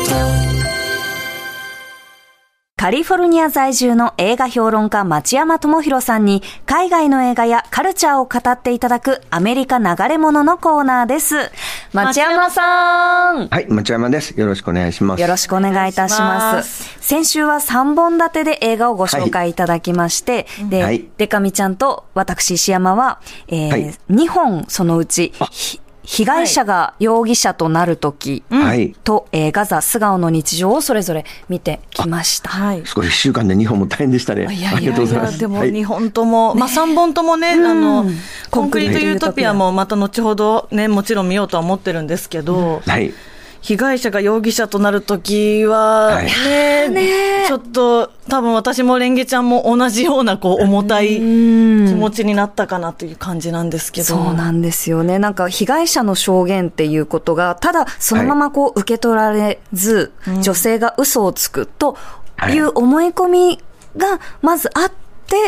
カリフォルニア在住の映画評論家町山智博さんに海外の映画やカルチャーを語っていただくアメリカ流れ物のコーナーです。町山さん。 はい、町山です。よろしくお願いします。 よろしくお願いいたします。先週は3本立てで映画をご紹介いただきまして、はい、で、はい、デカミちゃんと私石山は、2本そのうち被害者が容疑者となるときと、ガザ素顔の日常をそれぞれ見てきました。 はい、すごい1週間で2本も大変でしたね。ありがとうございます。 でも2本とも、3本ともね、コンクリートユートピアもまた後ほどね、もちろん見ようとは思ってるんですけど、被害者が容疑者となるときはね、ちょっと多分私もレンゲちゃんも同じような重たい気持ちになったかなという感じなんですけど。 そうなんですよね。なんか被害者の証言っていうことがただそのまま受け取られず、女性が嘘をつくという思い込みがまずあって、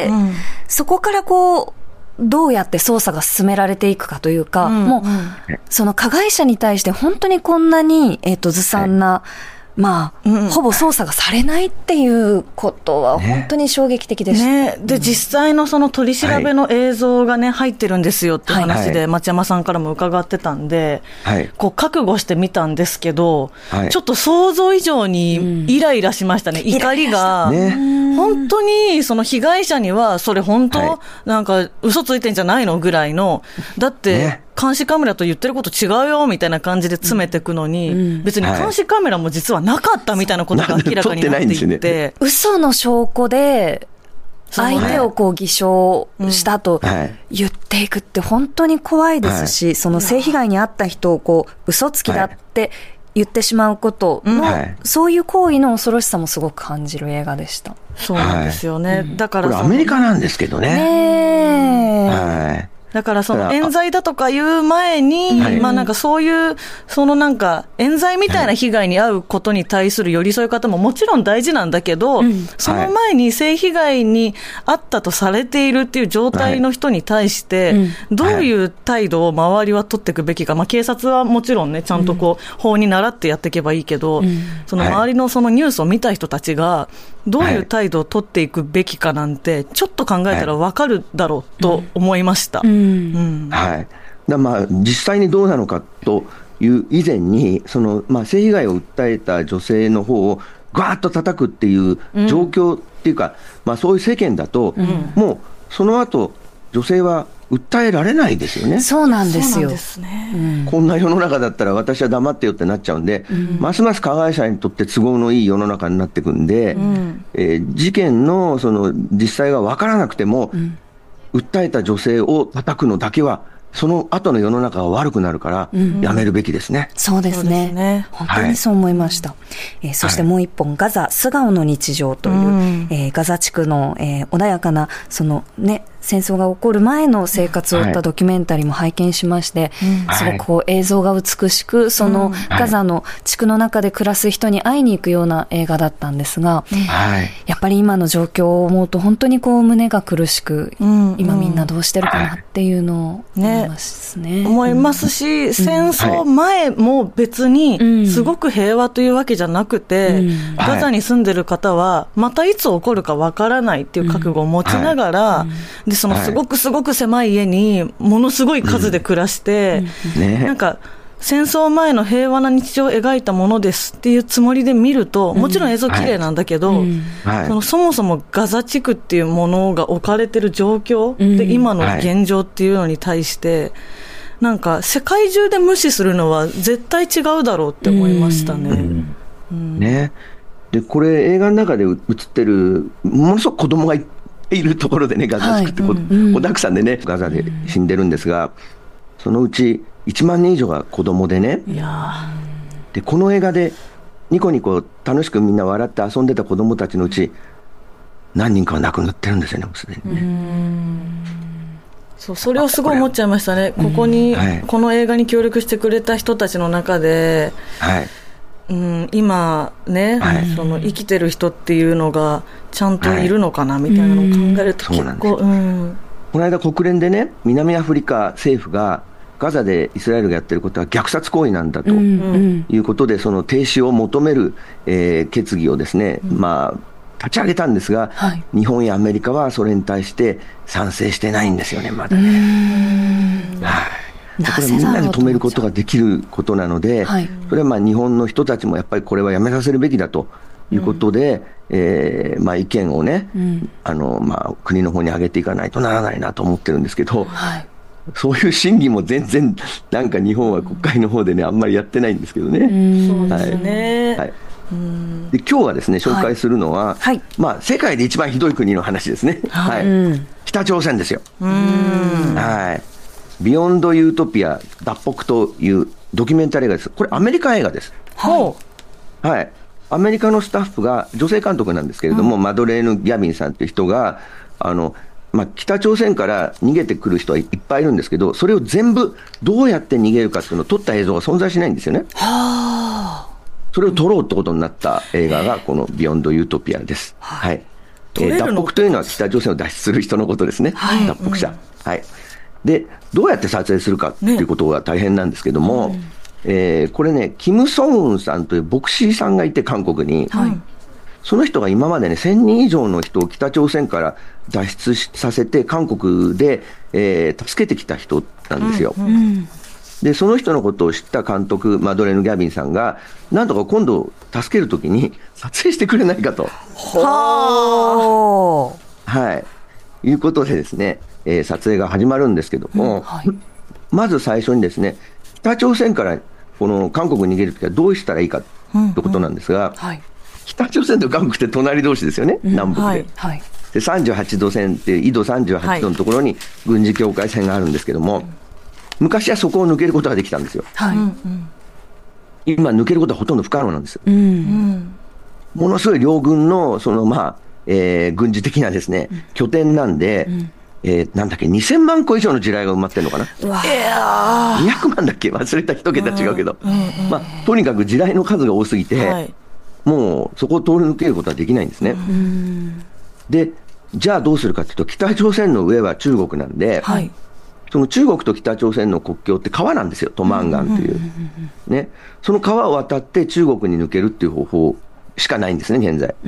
そこからどうやって捜査が進められていくかというか、もう、その加害者に対して本当にこんなに、ずさんな、ほぼ捜査がされないっていうことは本当に衝撃的でした。 ね、で、実際のその取り調べの映像がね、入ってるんですよって話で、町山さんからも伺ってたんで、覚悟してみたんですけど、ちょっと想像以上にイライラしましたね。怒りが。本当にその被害者にはそれ本当、なんか嘘ついてんじゃないのぐらいの、だって、監視カメラと言ってること違うよみたいな感じで詰めていくのに、別に監視カメラも実はなかったみたいなことが明らかになっていって、 嘘の証拠で相手を偽証したと言っていくって本当に怖いですし、その性被害に遭った人を嘘つきだって言ってしまうことの、そういう行為の恐ろしさもすごく感じる映画でした。 そうなんですよね。だからこれアメリカなんですけどね。 だからその冤罪だとかいう前に、なんかそういう、そのなんか冤罪みたいな被害に遭うことに対する寄り添い方ももちろん大事なんだけど、その前に性被害に遭ったとされているっていう状態の人に対して、どういう態度を周りは取っていくべきか、警察はもちろんね、ちゃんと法に倣ってやっていけばいいけど、その周りのそのニュースを見た人たちが、どういう態度を取っていくべきかなんて、ちょっと考えたら分かるだろうと思いました。 実際にどうなのかという以前に、その性被害を訴えた女性の方をガーッと叩くっていう状況っていうか、そういう世間だと、もうその後女性は訴えられないですよね。 そうなんですよ。 こんな世の中だったら私は黙ってよってなっちゃうんで、ますます加害者にとって都合のいい世の中になっていくんで、事件のその実際が分からなくても、訴えた女性を叩くのだけはその後の世の中が悪くなるからやめるべきですね。 そうですね。本当にそう思いました。そしてもう一本、ガザ素顔の日常という、ガザ地区の、穏やかなそのね、戦争が起こる前の生活を追ったドキュメンタリーも拝見しまして、すごく映像が美しく、そのガザの地区の中で暮らす人に会いに行くような映画だったんですが、やっぱり今の状況を思うと本当に胸が苦しく、今みんなどうしてるかなっていうのを思いますね。 思いますし、戦争前も別にすごく平和というわけじゃなくて、ガザに住んでる方はまたいつ起こるかわからないっていう覚悟を持ちながら、でそのすごくすごく狭い家にものすごい数で暮らして、なんか戦争前の平和な日常を描いたものですっていうつもりで見ると、もちろん映像綺麗なんだけど、そもそもガザ地区っていうものが置かれてる状況で、今の現状っていうのに対して、なんか世界中で無視するのは絶対違うだろうって思いましたね。 でこれ映画の中で映ってるものすごく子供がいるところでね、ガザ地区って子だくさんでね、ガザで死んでるんですが、そのうち1万人以上が子供でね、でこの映画でニコニコ楽しくみんな笑って遊んでた子供たちのうち何人かは亡くなってるんですよね、もうすでにね。 それをすごい思っちゃいましたね。ここに、この映画に協力してくれた人たちの中で、今ね、その生きてる人っていうのがちゃんといるのかなみたいなのを考えると結構、 この間国連でね、南アフリカ政府がガザでイスラエルがやってることは虐殺行為なんだということで、その停止を求める、決議をですね、立ち上げたんですが、日本やアメリカはそれに対して賛成してないんですよね、まだね。これみんなで止めることができることなので、それは日本の人たちもやっぱりこれはやめさせるべきだということで、意見をね、国の方に上げていかないとならないなと思ってるんですけど、そういう審議も全然なんか日本は国会の方でね、あんまりやってないんですけどね。 そうですね。 で今日はですね、紹介するのは、世界で一番ひどい国の話ですね。北朝鮮ですよ。ビヨンド・ユートピア脱北というドキュメンタリー映画です。これアメリカ映画です。アメリカのスタッフが、女性監督なんですけれども、マドレーヌ・ギャビンさんという人が、北朝鮮から逃げてくる人はいっぱいいるんですけど、それを全部どうやって逃げるかっていうのを撮った映像が存在しないんですよね。それを撮ろうってことになった映画がこのビヨンド・ユートピアです。脱北というのは北朝鮮を脱出する人のことですね。脱北者。で、どうやって撮影するかっていうことが大変なんですけども、これね、キム・ソンウンさんという牧師さんがいて、韓国に。その人が今までね、1000人以上の人を北朝鮮から脱出させて、韓国で、助けてきた人なんですよ。で、その人のことを知った監督、マドレーヌ・ギャビンさんが、なんとか今度助けるときに撮影してくれないかと。いうことでですね、撮影が始まるんですけども、まず最初にですね、北朝鮮からこの韓国に逃げるときはどうしたらいいかってことなんですが、北朝鮮と韓国って隣同士ですよね、南北で。で、38度線っていう緯度38度のところに軍事境界線があるんですけども、昔はそこを抜けることができたんですよ。今抜けることはほとんど不可能なんですよ。ものすごい両軍の軍事的なですね、拠点なんで、なんだっけ、2000万個以上の地雷が埋まってるのかな。200万だっけ、忘れた、一桁違うけど、とにかく地雷の数が多すぎて、もうそこを通り抜けることはできないんですね。で、じゃあどうするかというと、北朝鮮の上は中国なんで、その中国と北朝鮮の国境って川なんですよ、トマンガンという、ね、その川を渡って中国に抜けるっていう方法しかないんですね、現在。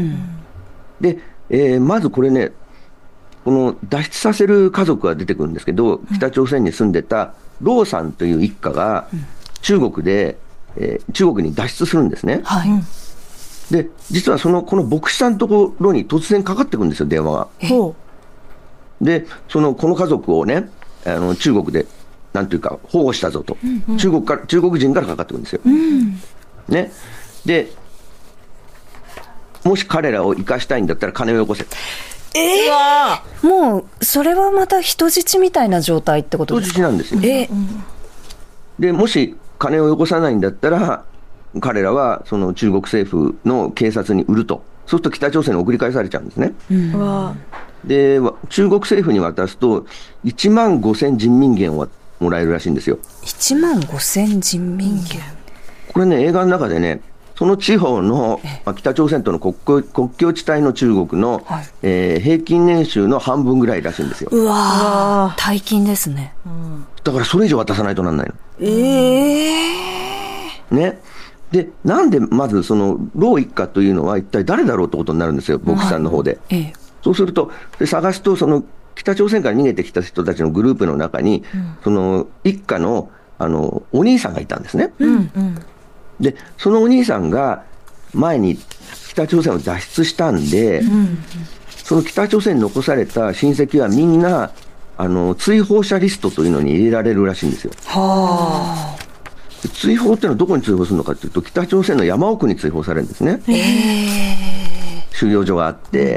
で、まずこれね、この脱出させる家族が出てくるんですけど、北朝鮮に住んでたローさんという一家が中国で、中国に脱出するんですね。で、実はこの牧師さんのところに突然かかってくるんですよ、電話が。で、この家族をね、中国でなんというか保護したぞと、中国人からかかってくるんですよ。ね、で、もし彼らを生かしたいんだったら金をよこせ。 もうそれはまた人質みたいな状態ってことですか？ 人質なんですよ。で、もし金をよこさないんだったら、彼らはその中国政府の警察に売ると。そうすると北朝鮮に送り返されちゃうんですね。で、中国政府に渡すと1万5000人民元をもらえるらしいんですよ。 1万5000人民元。 これね、映画の中でね、その地方の北朝鮮との国境地帯の中国の、平均年収の半分ぐらいらしいんですよ。 大金ですね。 だからそれ以上渡さないとなんないの。ね。で、なんでまずそのロー一家というのは一体誰だろうってことになるんですよ、牧師さんの方で。そうすると、探すと、その北朝鮮から逃げてきた人たちのグループの中に、その一家のお兄さんがいたんですね。で、そのお兄さんが前に北朝鮮を脱出したんで、その北朝鮮に残された親戚はみんな追放者リストというのに入れられるらしいんですよ。追放っていうのはどこに追放するのかというと、北朝鮮の山奥に追放されるんですね。収容所があって、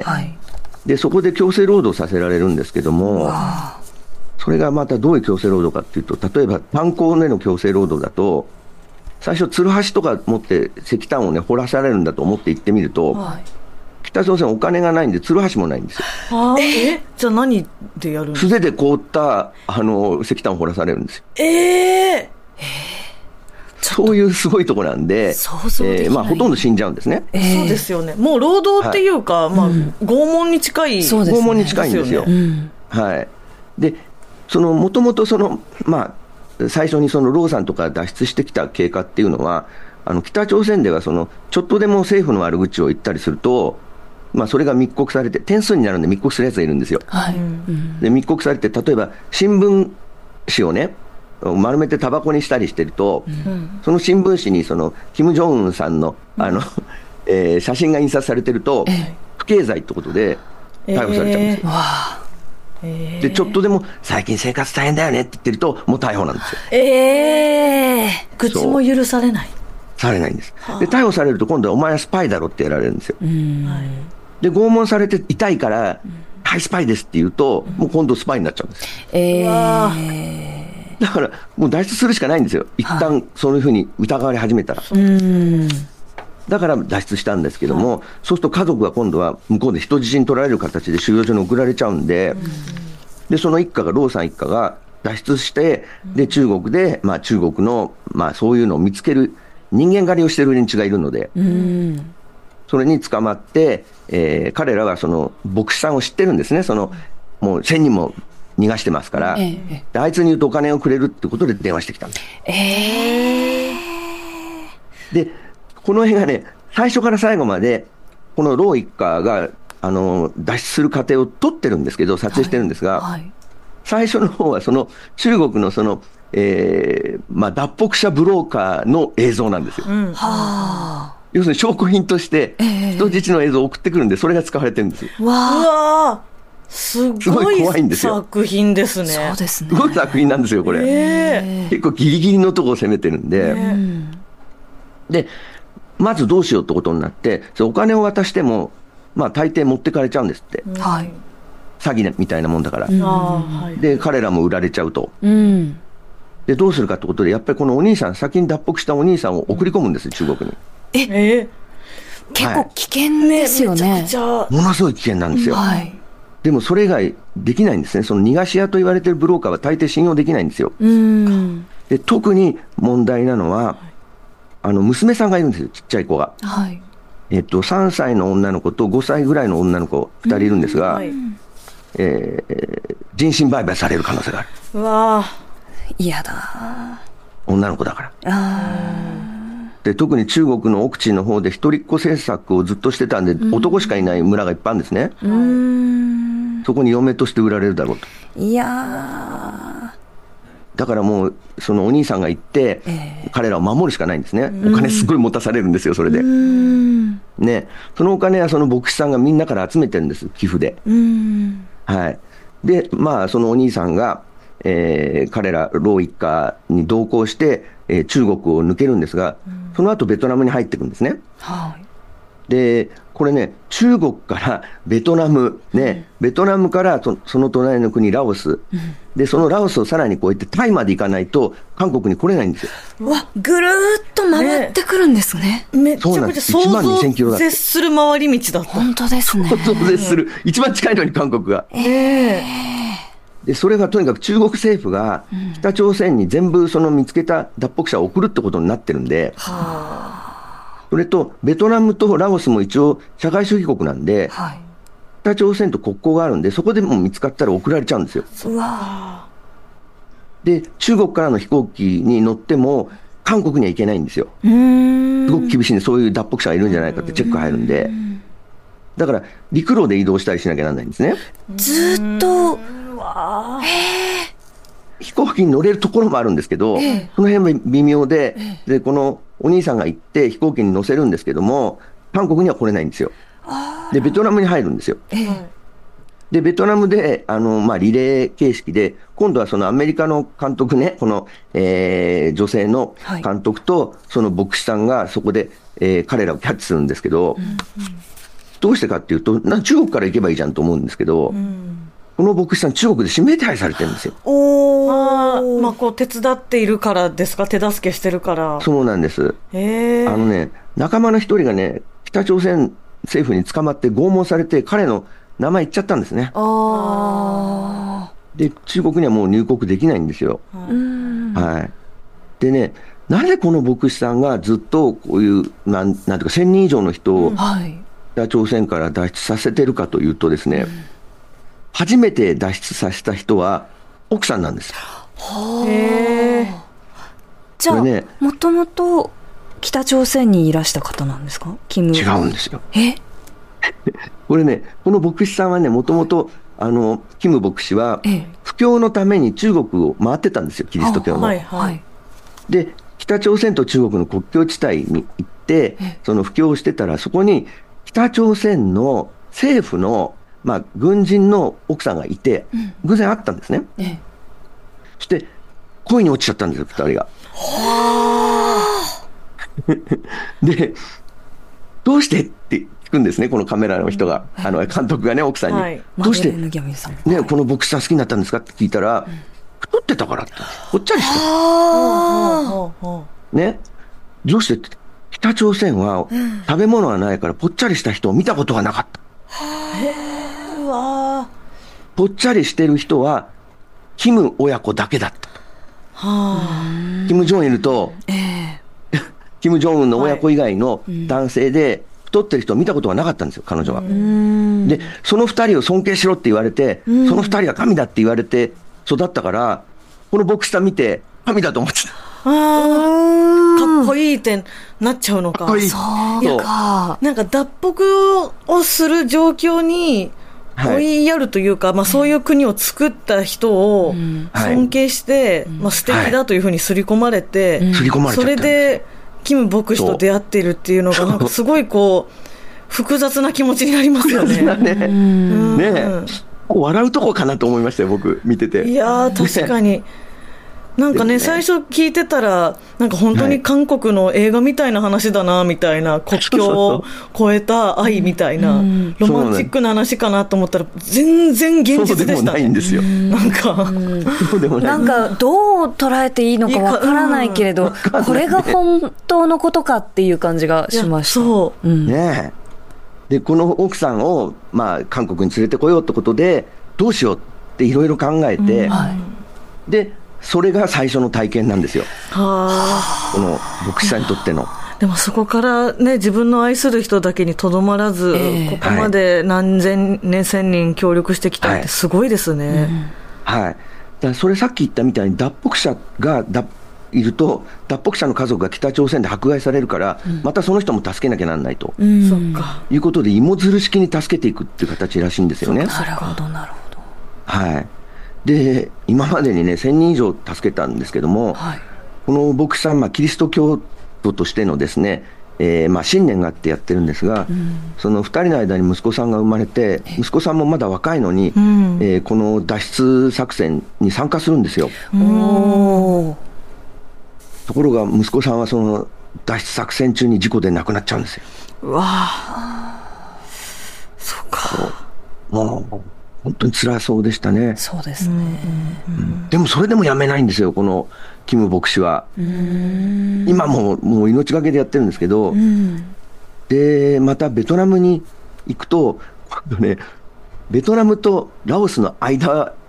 でそこで強制労働させられるんですけども、それがまたどういう強制労働かというと、例えば炭鉱での強制労働だと、最初ツルハシとか持って石炭をね掘らされるんだと思って行ってみると、北朝鮮お金がないんでツルハシもないんですよ。 じゃあ何でやるんですか？ 素手で凍った石炭を掘らされるんですよ。そういうすごいとこなんで、ほとんど死んじゃうんですね。 そうですよね。もう労働っていうか、拷問に近い。 拷問に近いんですよ。で、もともと最初にそのローさんとか脱出してきた経過っていうのは、北朝鮮ではちょっとでも政府の悪口を言ったりすると、それが密告されて、点数になるんで密告するやつがいるんですよ。はい、で密告されて、例えば新聞紙をね、丸めてタバコにしたりしてると、その新聞紙に金正恩さんの、写真が印刷されてると、不敬罪ってことで逮捕されちゃうんですよ。でちょっとでも最近生活大変だよねって言ってると、もう逮捕なんですよ。 口も許されない。 されないんです。で逮捕されると、今度はお前はスパイだろってやられるんですよ。で拷問されて痛いから、はいスパイですって言うと、もう今度スパイになっちゃうんですよ。だからもう脱出するしかないんですよ、一旦そういうふうに疑われ始めたら。だから脱出したんですけども、そうすると家族が今度は向こうで人質に取られる形で収容所に送られちゃうんで、でその一家が、ローさん一家が脱出して、で中国で、中国の、そういうのを見つける人間狩りをしている連中がいるので、それに捕まって、彼らはその牧師さんを知ってるんですね。もう1000人も逃がしてますから、であいつに言うとお金をくれるってことで電話してきたんです。でこの映画ね、最初から最後までこのロー一家が脱出する過程を撮ってるんですけど、撮影してるんですが、最初の方はその中国の脱北者ブローカーの映像なんですよ。要するに証拠品として人質の映像を送ってくるんで、それが使われてるんですよ。 すごい怖いんですよ。 作品ですね。 そうですね。 すごい作品なんですよこれ。結構ギリギリのところを攻めてるんで、でまずどうしようってことになって、お金を渡しても、大抵持ってかれちゃうんですって、詐欺みたいなもんだから、で彼らも売られちゃうと、でどうするかってことで、やっぱりこのお兄さん、先に脱北したお兄さんを送り込むんです、中国に。 結構危険ですよね。 ものすごい危険なんですよ。でもそれ以外できないんですね。その逃がし屋と言われているブローカーは大抵信用できないんですよ。で特に問題なのは、娘さんがいるんですよ、ちっちゃい子が。3歳の女の子と5歳ぐらいの女の子2人いるんですが、人身売買される可能性がある。 嫌だ。 女の子だから。で特に中国の奥地の方で一人っ子政策をずっとしてたんで、男しかいない村がいっぱいあるんですね。そこに嫁として売られるだろうと。だからもうそのお兄さんが行って、彼らを守るしかないんですね。お金すごい持たされるんですよ、それで。ね、そのお金はその牧師さんがみんなから集めてるんです、寄付で。でそのお兄さんが、彼らロー一家に同行して、中国を抜けるんですが、その後ベトナムに入っていくんですね。でこれね、中国からベトナム、ベトナムからその隣の国ラオス、でそのラオスをさらに越えてタイまで行かないと韓国に来れないんですよ。 ぐるーっと回ってくるんですね。 めちゃくちゃ想像を絶する回り道だった。 本当ですね。 想像を絶する、一番近いのに韓国が。でそれがとにかく中国政府が北朝鮮に全部その見つけた脱北者を送るってことになってるんで、それとベトナムとラオスも一応社会主義国なんで、北朝鮮と国交があるんで、そこでも見つかったら送られちゃうんですよ。で中国からの飛行機に乗っても韓国には行けないんですよ。すごく厳しいんで、そういう脱北者がいるんじゃないかってチェック入るんで、だから陸路で移動したりしなきゃならないんですね。 ずっと飛行機に乗れるところもあるんですけど、その辺も微妙で、でこのお兄さんが行って飛行機に乗せるんですけども、韓国には来れないんですよ。でベトナムに入るんですよ。でベトナムでリレー形式で、今度はそのアメリカの監督ね、この、女性の監督とその牧師さんがそこで、彼らをキャッチするんですけど、どうしてかっていうと、中国から行けばいいじゃんと思うんですけど、この牧師さん、中国で指名手配されてるんですよ。 こう手伝っているからですか、手助けしてるから。 そうなんです。仲間の一人がね、北朝鮮政府に捕まって拷問されて、彼の名前言っちゃったんですね。で中国にはもう入国できないんですよ。でね、なぜこの牧師さんがずっとこういうなんていうか1000人以上の人を北朝鮮から脱出させてるかというとですね、初めて脱出させた人は奥さんなんです。 じゃあ、もともと北朝鮮にいらした方なんですか？ 違うんですよ。これね、この牧師さんはね、もともとキム牧師は布教のために中国を回ってたんですよ、キリスト教の。で、北朝鮮と中国の国境地帯に行って、その布教をしてたら、そこに北朝鮮の政府の、軍人の奥さんがいて、偶然会ったんですね。そして恋に落ちちゃったんですよ、二人が。で、どうしてって聞くんですね、このカメラの人が、監督がね、奥さんに。どうして、ね、この牧師さん好きになったんですかって聞いたら、太ってたからって、ぽっちゃりしてた。ね、どうしてって、北朝鮮は食べ物がないからぽっちゃりした人を見たことがなかった。ぽっちゃりしてる人は、キム親子だけだった。キム・ジョンいると、キム・ジョンウンの親子以外の男性で太ってる人を見たことがなかったんですよ、彼女は。で、その二人を尊敬しろって言われて、その二人は神だって言われて育ったから、この牧師さん見て神だと思ってた。 かっこいいってなっちゃうのか。 かっこいい。 なんか脱北をする状況に追いやるというか、そういう国を作った人を尊敬して、素敵だというふうに刷り込まれて、それでキム牧師と出会っているっていうのが、なんかすごい複雑な気持ちになりますよね。 ね、笑うとこかなと思いましたよ、僕見てて。 いやー、確かに。なんかね、最初聞いてたら、なんか本当に韓国の映画みたいな話だな、みたいな、国境を越えた愛みたいな、ロマンチックな話かなと思ったら、全然現実でしたね。 そうでもないんですよ。 なんかどう捉えていいのかわからないけれど、これが本当のことかっていう感じがしました。 ねえ。で、この奥さんを、韓国に連れてこようってことで、どうしようっていろいろ考えて、で、それが最初の体験なんですよ。この牧師さんにとっての。 でもそこからね、自分の愛する人だけにとどまらず、ここまで何千年、千人協力してきたってすごいですね。 だからそれさっき言ったみたいに脱北者がいると、脱北者の家族が北朝鮮で迫害されるから、またその人も助けなきゃなんないと。いうことで、芋づる式に助けていくっていう形らしいんですよね。 なるほど、なるほど。で、今までにね、1000人以上助けたんですけども、この牧師さん、キリスト教徒としてのですね、信念があってやってるんですが、その2人の間に息子さんが生まれて、息子さんもまだ若いのに、この脱出作戦に参加するんですよ。ところが息子さんはその脱出作戦中に事故で亡くなっちゃうんですよ。 そうか。 もう本当に辛そうでしたね。 そうですね。 でもそれでもやめないんですよ、このキム牧師は。今もう命がけでやってるんですけど、で、またベトナムに行くと、今度ね、ベトナムとラオスの間って、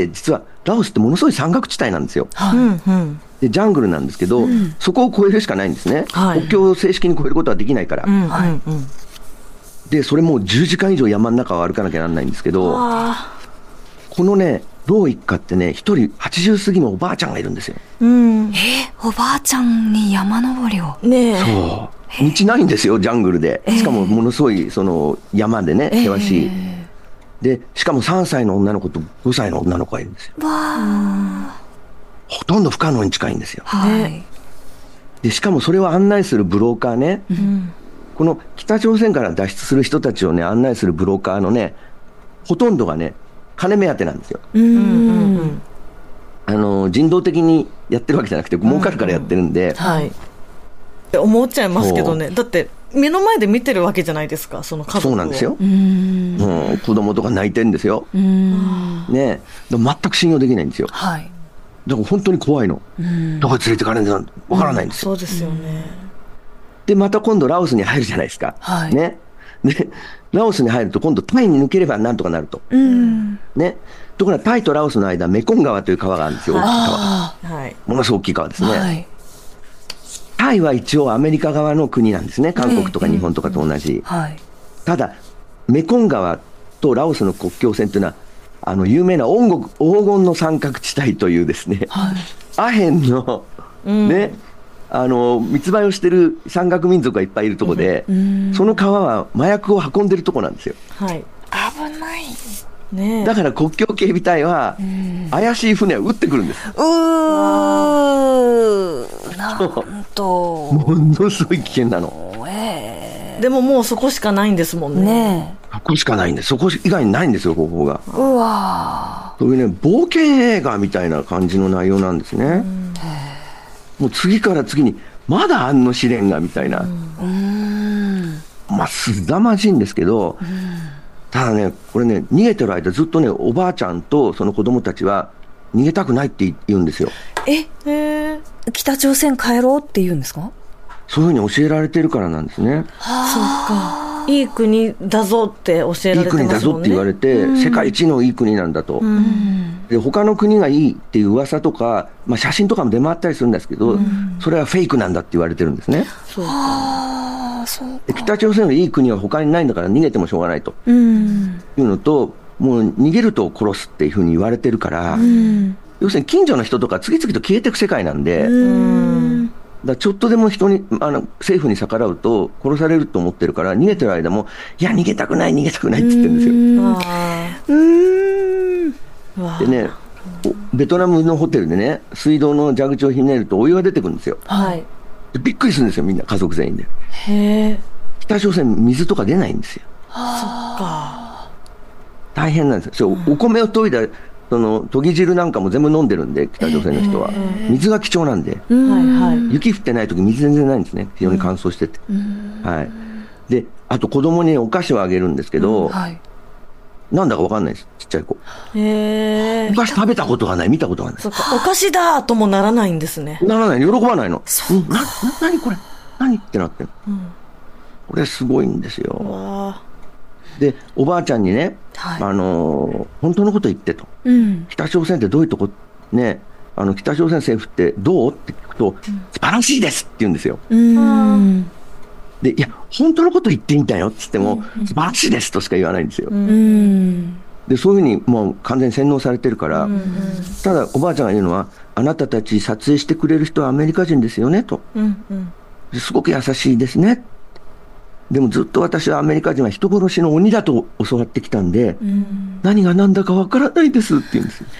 実はラオスってものすごい山岳地帯なんですよ。で、ジャングルなんですけど、そこを越えるしかないんですね。国境を正式に越えることはできないから。で、それもう10時間以上山の中を歩かなきゃならないんですけど、このね、老一家ってね、一人80過ぎのおばあちゃんがいるんですよ。 おばあちゃんに山登りを。 そう。道ないんですよ、ジャングルで。しかもものすごい、山でね、険しい。で、しかも3歳の女の子と5歳の女の子がいるんですよ。ほとんど不可能に近いんですよ。で、しかもそれを案内するブローカーね、この北朝鮮から脱出する人たちをね、案内するブローカーのね、ほとんどがね、金目当てなんですよ。人道的にやってるわけじゃなくて、儲かるからやってるんで。 思っちゃいますけどね。だって、目の前で見てるわけじゃないですか、その家族を。 そうなんですよ。子供とか泣いてるんですよ。ね、でも全く信用できないんですよ。だから本当に怖いの。どこに連れてかれるのかわからないんですよ。 そうですよね。 で、また今度ラオスに入るじゃないですか。ね。で、ラオスに入ると今度タイに抜ければなんとかなると。ね。ところがタイとラオスの間、メコン川という川があるんですよ。大きい川が。ものすごく大きい川ですね。タイは一応アメリカ側の国なんですね。韓国とか日本とかと同じ。ただ、メコン川とラオスの国境線というのは、 有名な黄金の三角地帯というですね、はい、アヘンの、ね、密売をしてる山岳民族がいっぱいいるところで、その川は麻薬を運んでるとこなんですよ。 はい、 危ないね、だから国境警備隊は怪しい船を撃ってくるんです。 なんとものすごい危険なの。 でももうそこしかないんですもんね。 そこしかないんです。そこ以外にないんですよ、方法が。 うわそういうね、冒険映画みたいな感じの内容なんですね。もう次から次にまだあんの試練がみたいな。まあ凄まじいんですけど、ただね、これね、逃げてる間ずっとね、おばあちゃんとその子供たちは逃げたくないって言うんですよ。 北朝鮮帰ろうって言うんですか？ そういうふうに教えられてるからなんですね。 そうか。いい国だぞって教えられてますもんね。 いい国だぞって言われて、世界一のいい国なんだと。で、他の国がいいっていう噂とか、まあ、写真とかも出回ったりするんですけど、それはフェイクなんだって言われてるんですね。 そうか。 で、北朝鮮のいい国は他にないんだから逃げてもしょうがないというのと、もう逃げると殺すっていうふうに言われてるから、要するに近所の人とか次々と消えていく世界なんで、だちょっとでも人に政府に逆らうと殺されると思ってるから、逃げてる間もいや逃げたくないって言ってるんですよ。でね、ベトナムのホテルでね、水道の蛇口をひねるとお湯が出てくるんですよ。 はい、 でびっくりするんですよ、みんな家族全員で。北朝鮮水とか出ないんですよ。 そっか。 大変なんですよ。お米を研いだ研ぎ汁なんかも全部飲んでるんで、北朝鮮の人は。水が貴重なんで、雪降ってない時水全然ないんですね。非常に乾燥してて。はい。で、あと子供にお菓子をあげるんですけど、なんだかわかんないです、ちっちゃい子。お菓子食べたことがない、見たことがない。 そっか、お菓子だともならないんですね。 ならない、喜ばないの。何これ何ってなってる。これすごいんですよ。で、おばあちゃんにね、本当のこと言ってと、北朝鮮ってどういうとこね、北朝鮮政府ってどうって聞くと、素晴らしいですって言うんですよ。で、いや本当のこと言っていいんだよって言っても、素晴らしいですとしか言わないんですよ。で、そういうふうにもう完全に洗脳されてるから、ただおばあちゃんが言うのは、あなたたち撮影してくれる人はアメリカ人ですよねと、すごく優しいですね。でもずっと私はアメリカ人は人殺しの鬼だと教わってきたんで、何が何だかわからないですって言うんですよ。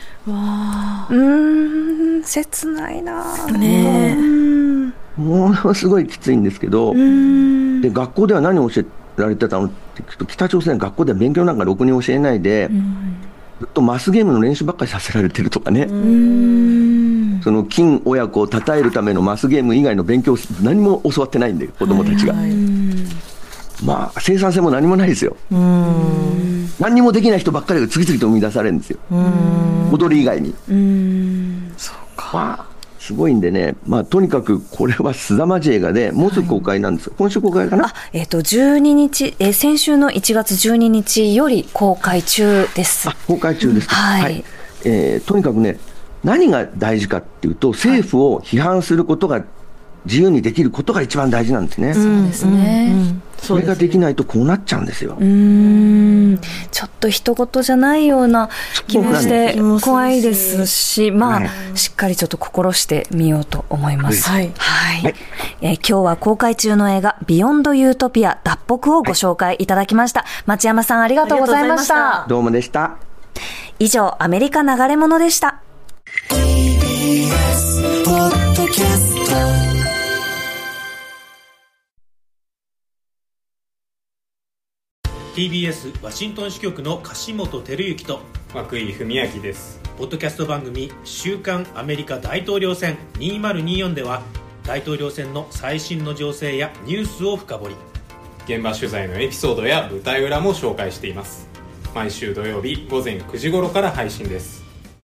切ないなね。ものすごいきついんですけど、で学校では何を教えられてたのって聞くと、北朝鮮学校では勉強なんかろくに教えないで、ずっとマスゲームの練習ばっかりさせられてるとかね。その金親子を称えるためのマスゲーム以外の勉強何も教わってないんで、子供たちが。まあ生産性も何もないですよ。何にもできない人ばっかりが次々と生み出されるんですよ。踊り以外に。 そうか。 まあすごいんでね、まあとにかくこれは凄まじい映画で、もうすぐ公開なんですよ。今週公開かな。 12日、先週の1月12日より公開中です。 公開中です。はい。とにかくね、何が大事かっていうと、政府を批判することが自由にできることが一番大事なんですね。 そうですね。 それができないとこうなっちゃうんですよ。 ちょっと一言じゃないような気もして怖いですし、まあ、しっかりちょっと心してみようと思います。今日は公開中の映画ビヨンドユートピア脱北をご紹介いただきました。町山さん、ありがとうございました。 どうもでした。 以上、アメリカ流れ物でした。 TBS ワシントン支局の樫本照之と涌井文明です。 ポッドキャスト番組週刊アメリカ大統領選2024では、大統領選の最新の情勢やニュースを深掘り、 現場取材のエピソードや舞台裏も紹介しています。毎週土曜日午前9時頃から配信です。